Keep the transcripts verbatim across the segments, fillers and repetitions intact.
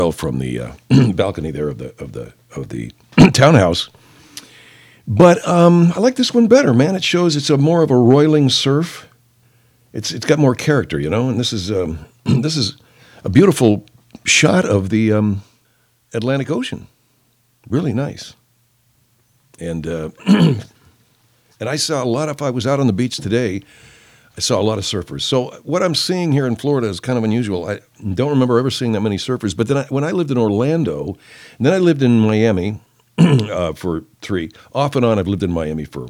from the uh, balcony there of the of the of the townhouse. But um, I like this one better, man. It shows it's a more of a roiling surf. It's it's got more character, you know. And this is um, this is a beautiful shot of the um, Atlantic Ocean. Really nice. And uh, and I saw a lot. If I was out on the beach today, I saw a lot of surfers. So what I'm seeing here in Florida is kind of unusual. I don't remember ever seeing that many surfers. But then I, when I lived in Orlando, and then I lived in Miami uh, for three. Off and on, I've lived in Miami for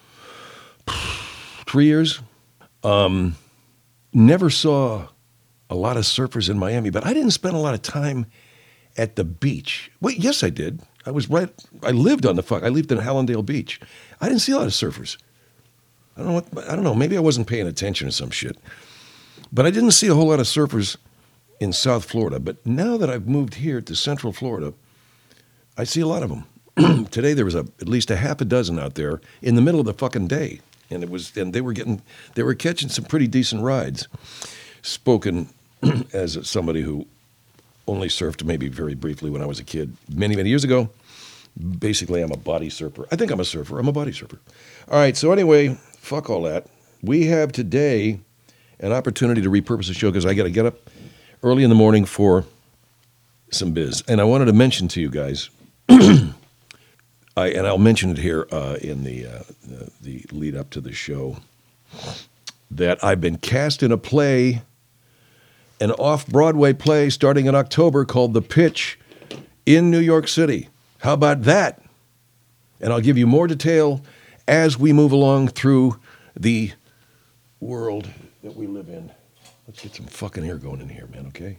three years. Um, never saw a lot of surfers in Miami, but I didn't spend a lot of time at the beach. Wait, yes, I did. I was right. I lived on the fuck. I lived in Hallandale Beach. I didn't see a lot of surfers. I don't know what, I don't know. Maybe I wasn't paying attention or some shit. But I didn't see a whole lot of surfers in South Florida. But now that I've moved here to Central Florida, I see a lot of them. Today there was a, at least a half a dozen out there in the middle of the fucking day. And it was, and they were getting, they were catching some pretty decent rides. Spoken as somebody who only surfed maybe very briefly when I was a kid, many, many years ago. Basically, I'm a body surfer. I think I'm a surfer. I'm a body surfer. All right, so anyway, fuck all that. We have today an opportunity to repurpose the show because I got to get up early in the morning for some biz. And I wanted to mention to you guys, I, and I'll mention it here uh, in the, uh, the the lead up to the show, that I've been cast in a play, an off-Broadway play starting in October called The Pitch in New York City. How about that? And I'll give you more detail as we move along through the world that we live in. Let's get some fucking air going in here, man, okay?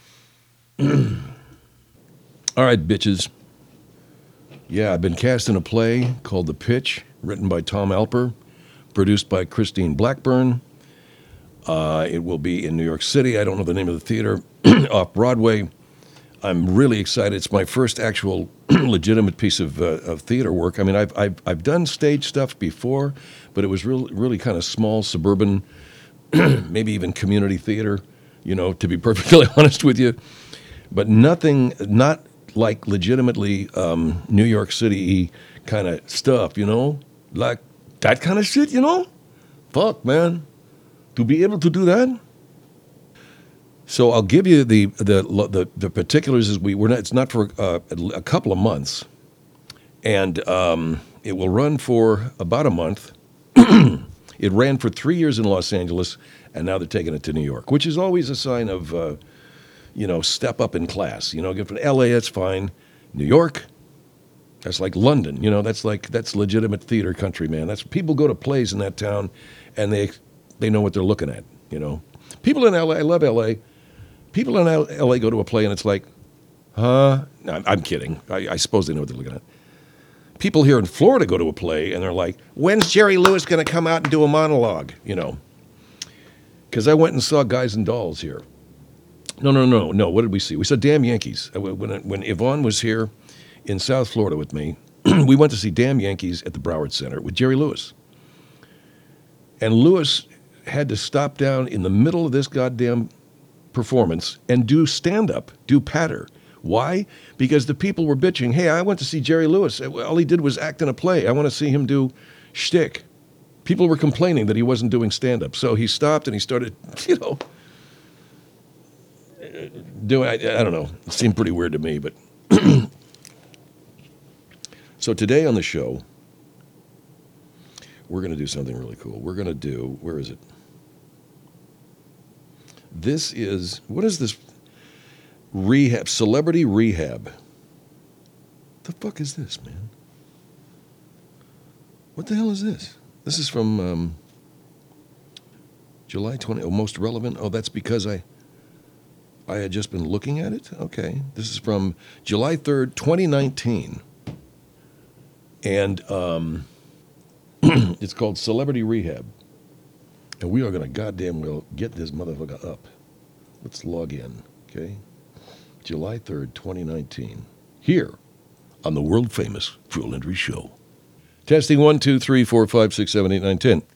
All right, bitches. Yeah, I've been cast in a play called The Pitch, written by Tom Alper, produced by Christine Blackburn. Uh, it will be in New York City. I don't know the name of the theater. Off-Broadway. I'm really excited. It's my first actual legitimate piece of, uh, of theater work. I mean, I've, I've I've done stage stuff before, but it was really really kind of small, suburban, maybe even community theater, you know, to be perfectly honest with you. But nothing, not like legitimately um, New York City kind of stuff, you know? Like that kind of shit, you know? Fuck, man. To be able to do that? So I'll give you the the the, the particulars as we we're not, it's not for uh, a couple of months, and um, it will run for about a month. It ran for three years in Los Angeles, and now they're taking it to New York, which is always a sign of uh, you know step up in class. You know, get from L A, that's fine. New York, that's like London. You know, that's like that's legitimate theater country, man. That's people go to plays in that town, and they they know what they're looking at. You know, people in L A, I love L A. People in L A go to a play and it's like, huh? No, I'm, I'm kidding. I, I suppose they know what they're looking at. People here in Florida go to a play and they're like, when's Jerry Lewis going to come out and do a monologue? You know, because I went and saw Guys and Dolls here. No, no, no, no. What did we see? We saw Damn Yankees. When, when Yvonne was here in South Florida with me, we went to see Damn Yankees at the Broward Center with Jerry Lewis. And Lewis had to stop down in the middle of this goddamn performance and do stand-up, do patter. Why? Because the people were bitching, hey, I went to see Jerry Lewis. All he did was act in a play. I want to see him do shtick. People were complaining that he wasn't doing stand-up. So he stopped and he started, you know, doing, I, I don't know, it seemed pretty weird to me, but. So today on the show, we're going to do something really cool. We're going to do, where is it? This is, what is this? Rehab, Celebrity Rehab. The fuck is this, man? What the hell is this? This is from um, July twentieth. Oh, most relevant. Oh, that's because I I had just been looking at it. Okay. This is from July third, twenty nineteen. And um, it's called Celebrity Rehab. And we are going to goddamn well get this motherfucker up. Let's log in, okay? July third, twenty nineteen. Here on the world-famous Phil Hendry Show. Testing one, two, three, four, five, six, seven, eight, nine, ten.